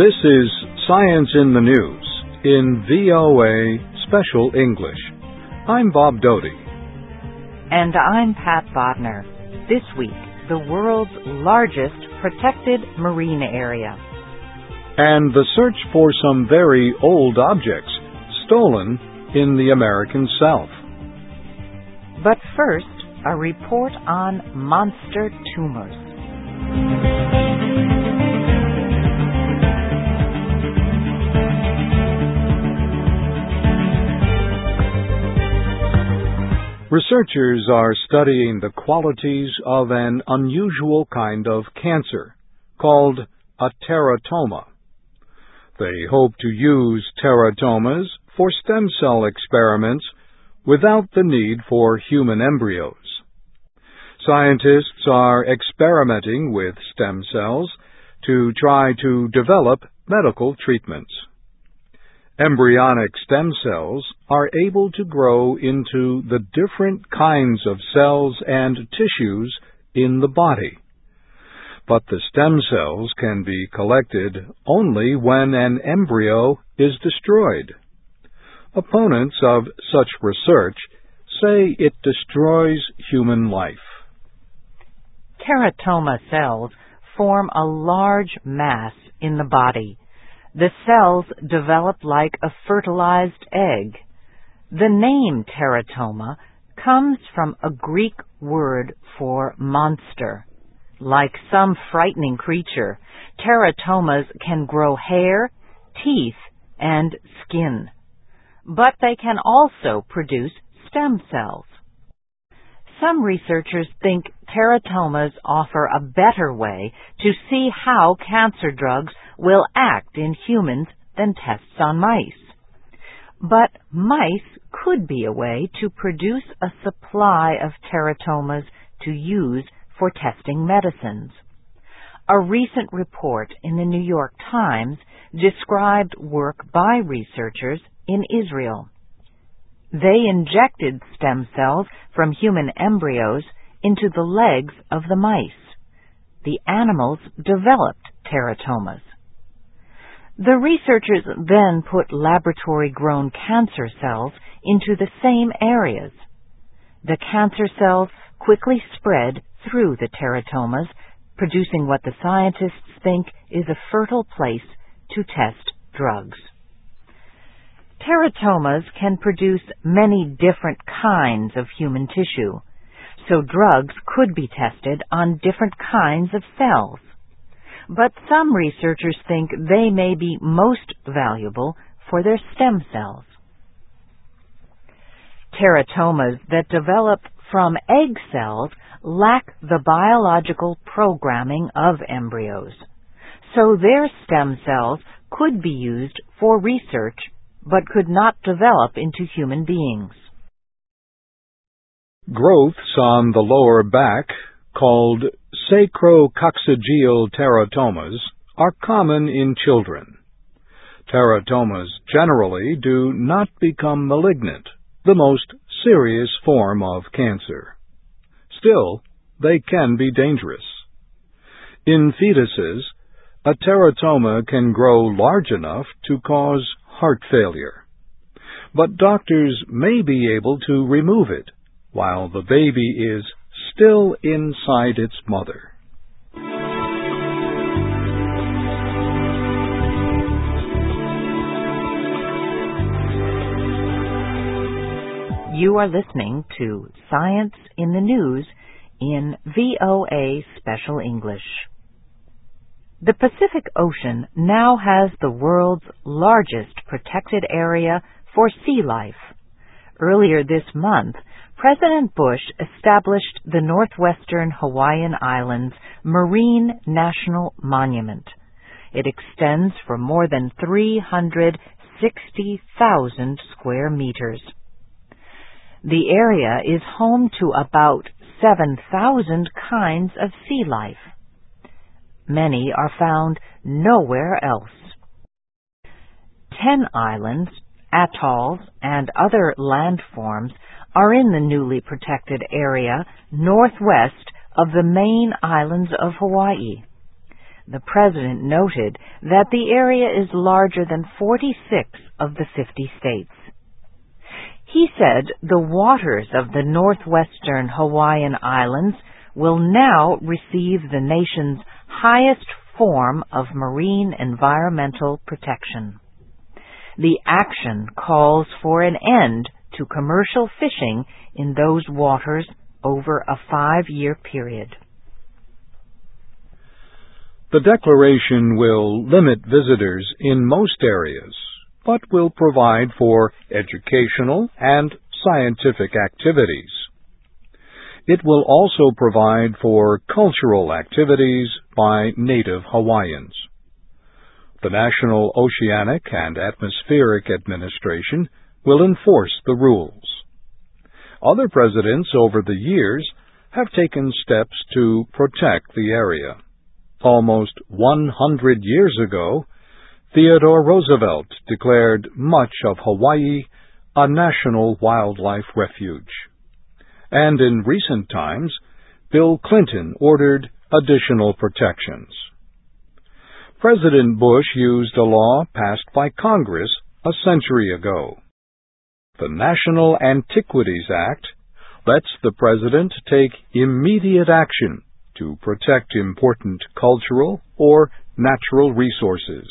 This is Science in the News in VOA Special English. I'm Bob Doty. And I'm Pat Bodner. This week, the world's largest protected marine area. And the search for some very old objects stolen in the American South. But first, a report on monster tumors. Researchers are studying the qualities of an unusual kind of cancer called a teratoma. They hope to use teratomas for stem cell experiments without the need for human embryos. Scientists are experimenting with stem cells to try to develop medical treatments. Embryonic stem cells are able to grow into the different kinds of cells and tissues in the body. But the stem cells can be collected only when an embryo is destroyed. Opponents of such research say it destroys human life. Teratoma cells form a large mass in the body. The cells develop like a fertilized egg. The name teratoma comes from a Greek word for monster. Like some frightening creature, teratomas can grow hair, teeth, and skin. But they can also produce stem cells. Some researchers think teratomas offer a better way to see how cancer drugs will act in humans than tests on mice. But mice could be a way to produce a supply of teratomas to use for testing medicines. A recent report in the New York Times described work by researchers in Israel. They injected stem cells from human embryos into the legs of the mice. The animals developed teratomas. The researchers then put laboratory-grown cancer cells into the same areas. The cancer cells quickly spread through the teratomas, producing what the scientists think is a fertile place to test drugs. Teratomas can produce many different kinds of human tissue, so drugs could be tested on different kinds of cells. But some researchers think they may be most valuable for their stem cells. Teratomas that develop from egg cells lack the biological programming of embryos, so their stem cells could be used for research but could not develop into human beings. Growths on the lower back, called sacrococcygeal teratomas, are common in children. Teratomas generally do not become malignant, the most serious form of cancer. Still, they can be dangerous. In fetuses, a teratoma can grow large enough to cause heart failure. But doctors may be able to remove it while the baby is still inside its mother. You are listening to Science in the News in VOA Special English. The Pacific Ocean now has the world's largest protected area for sea life. Earlier this month, President Bush established the Northwestern Hawaiian Islands Marine National Monument. It extends for more than 360,000 square meters. The area is home to about 7,000 kinds of sea life. Many are found nowhere else. 10 islands, atolls, and other landforms are in the newly protected area northwest of the main islands of Hawaii. the President noted that the area is larger than 46 of the 50 states. He said the waters of the northwestern Hawaiian Islands will now receive the nation's highest form of marine environmental protection. The action calls for an end to commercial fishing in those waters over a 5-year period. The declaration will limit visitors in most areas, but will provide for educational and scientific activities. It will also provide for cultural activities by native Hawaiians. The National Oceanic and Atmospheric Administration will enforce the rules. Other presidents over the years have taken steps to protect the area. Almost 100 years ago, Theodore Roosevelt declared much of Hawaii a national wildlife refuge. And in recent times, Bill Clinton ordered additional protections. President Bush used a law passed by Congress a century ago. The National Antiquities Act lets the President take immediate action to protect important cultural or natural resources.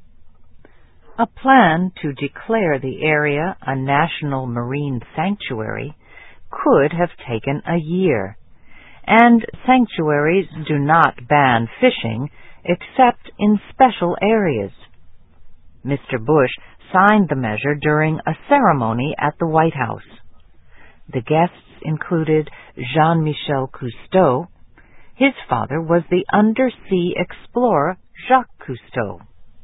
A plan to declare the area a national marine sanctuary could have taken a year, and sanctuaries do not ban fishing except in special areas. Mr. Bush signed the measure during a ceremony at the White House. The guests included Jean-Michel Cousteau. His father was the undersea explorer Jacques Cousteau.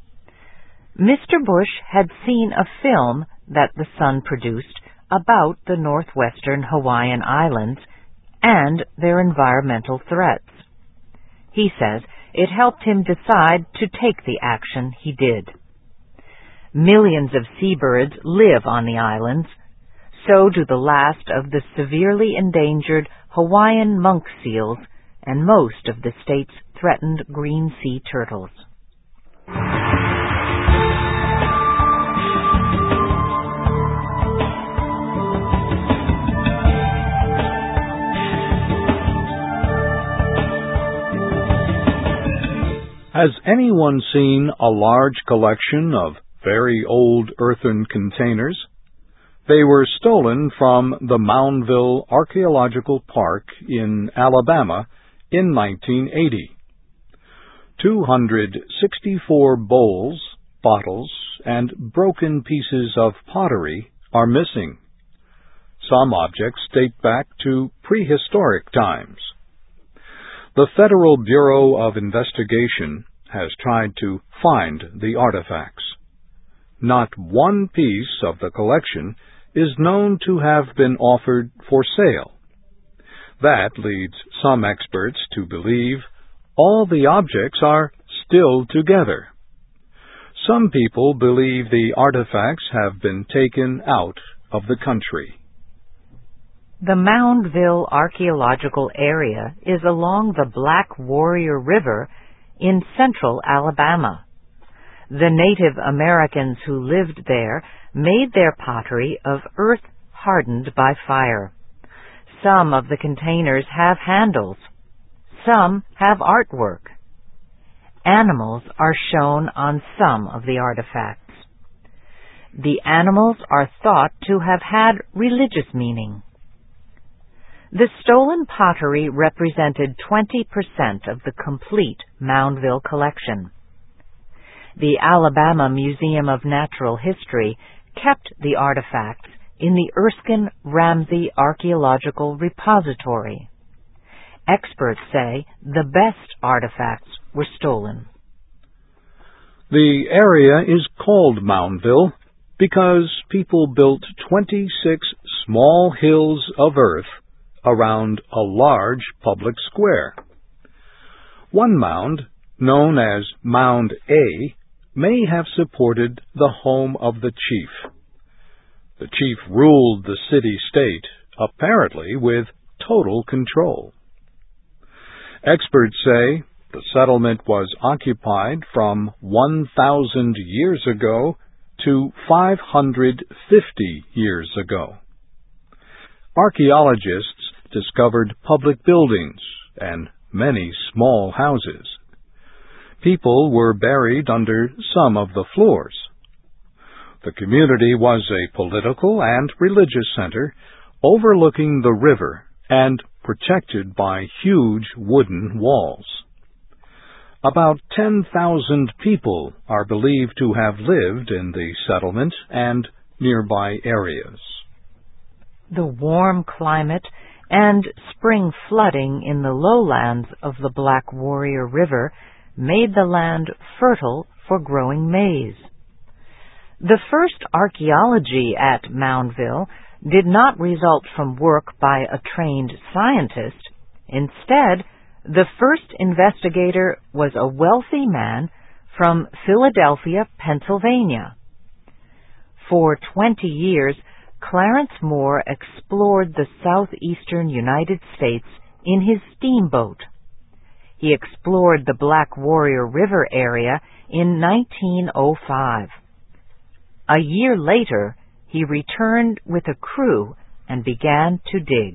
Mr. Bush had seen a film that the Sun produced about the northwestern Hawaiian Islands and their environmental threats. He says it helped him decide to take the action he did. Millions of seabirds live on the islands. So do the last of the severely endangered Hawaiian monk seals and most of the state's threatened green sea turtles. Has anyone seen a large collection of very old earthen containers? They were stolen from the Moundville Archaeological Park in Alabama in 1980. 264 bowls, bottles, and broken pieces of pottery are missing. Some objects date back to prehistoric times. The Federal Bureau of Investigation has tried to find the artifacts. Not one piece of the collection is known to have been offered for sale. That leads some experts to believe all the objects are still together. Some people believe the artifacts have been taken out of the country. The Moundville Archaeological Area is along the Black Warrior River in central Alabama. The Native Americans who lived there made their pottery of earth hardened by fire. Some of the containers have handles. Some have artwork. Animals are shown on some of the artifacts. The animals are thought to have had religious meaning. The stolen pottery represented 20% of the complete Moundville collection. The Alabama Museum of Natural History kept the artifacts in the Erskine Ramsey Archaeological Repository. Experts say the best artifacts were stolen. The area is called Moundville because people built 26 small hills of earth around a large public square. One mound, known as Mound A, may have supported the home of the chief. The chief ruled the city-state, apparently with total control. Experts say The settlement was occupied from 1,000 years ago to 550 years ago. Archaeologists discovered public buildings and many small houses. People were buried under some of the floors. The community was a political and religious center overlooking the river and protected by huge wooden walls. About 10,000 people are believed to have lived in the settlement and nearby areas. The warm climate and spring flooding in the lowlands of the Black Warrior River made the land fertile for growing maize. The first archaeology at Moundville did not result from work by a trained scientist. Instead, the first investigator was a wealthy man from Philadelphia, Pennsylvania. For 20 years, Clarence Moore explored the southeastern United States in his steamboat. He explored the Black Warrior River area in 1905. A year later, he returned with a crew and began to dig.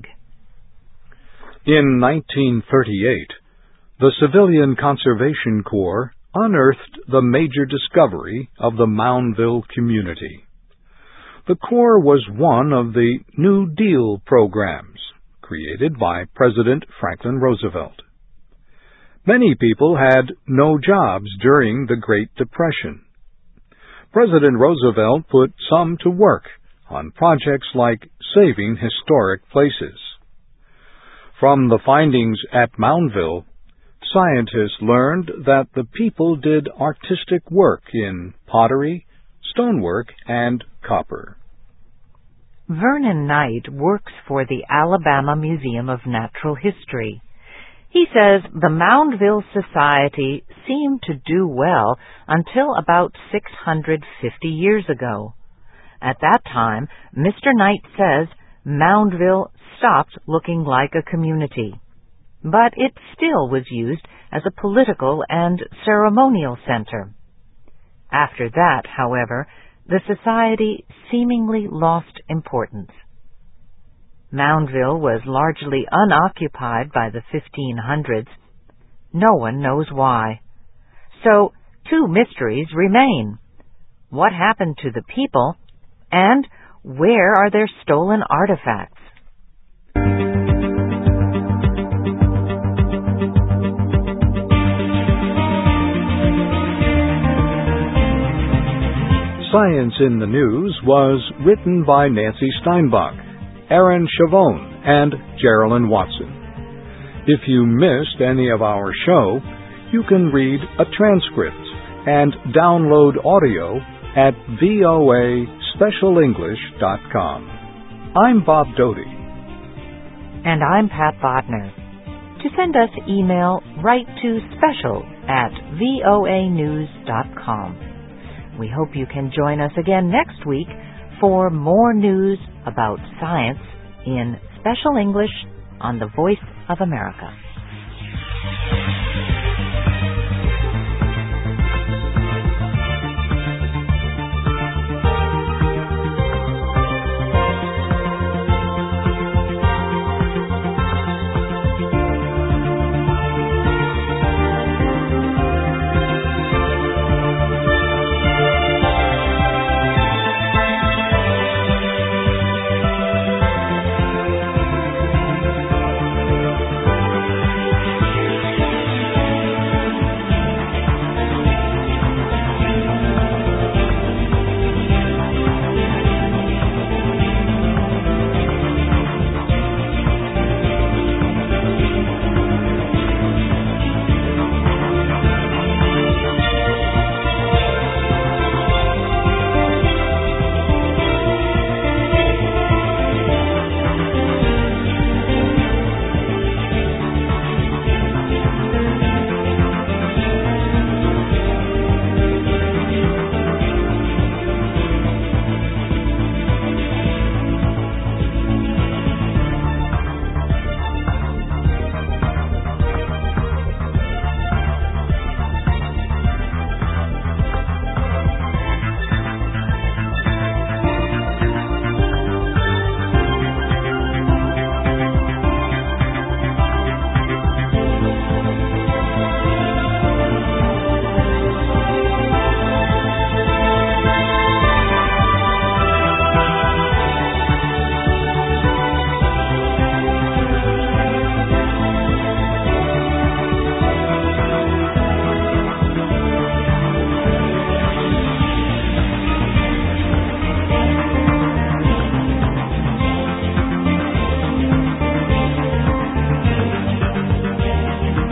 In 1938, the Civilian Conservation Corps unearthed the major discovery of the Moundville community. The Corps was one of the New Deal programs created by President Franklin Roosevelt. Many people had no jobs during the Great Depression. President Roosevelt put some to work on projects like saving historic places. From the findings at Moundville, scientists learned that the people did artistic work in pottery, stonework, and copper. Vernon Knight works for the Alabama Museum of Natural History. He says the Moundville Society seemed to do well until about 650 years ago. At that time, Mr. Knight says Moundville stopped looking like a community, but it still was used as a political and ceremonial center. After that, however, the society seemingly lost importance. Moundville was largely unoccupied by the 1500s. No one knows why. So, two mysteries remain. What happened to the people, and where are their stolen artifacts? Science in the News was written by Nancy Steinbach, Aaron Chavone, and Geraldine Watson. If you missed any of our show, you can read a transcript and download audio at voaspecialenglish.com. I'm Bob Doty. And I'm Pat Bodner. To send us email, write to special@voanews.com. We hope you can join us again next week for more news about science in Special English on the Voice of America.